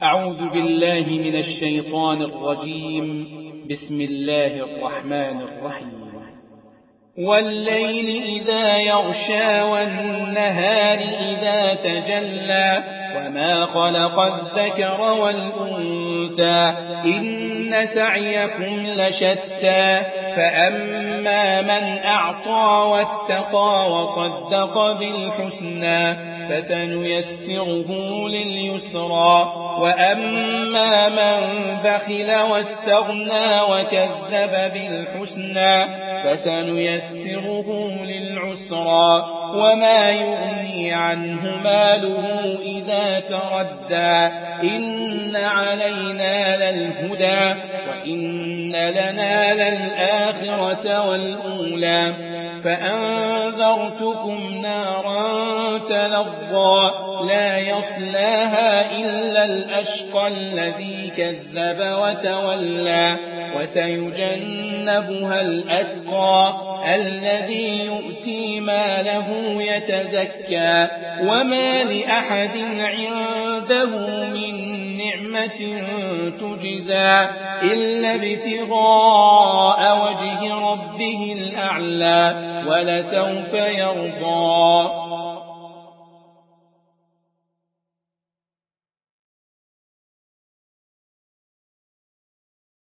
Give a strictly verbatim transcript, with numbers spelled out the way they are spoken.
أعوذ بالله من الشيطان الرجيم. بسم الله الرحمن الرحيم. والليل إذا يغشى والنهار إذا تجلى وما خلق الذكر والأنثى إن سعيكم لشتى فأما من أعطى واتقى وصدق بالحسنى فسنيسره لليسرى وأما من بخل واستغنى وكذب بالحسنى فسنيسره للعسرى وما يغني عنه ماله إذا تردى إن علينا للهدى وإن لنا للآخرة والأولى فأنذرتكم نارا تلظى لا يصلاها إلا الأشقى الذي كذب وتولى وسيجنبها الأتقى الذي يؤتي ماله يتزكى وما لأحد عنده من نعمة تجزى إلا ابتغاء وجه ربه الأعلى ولسوف يرضى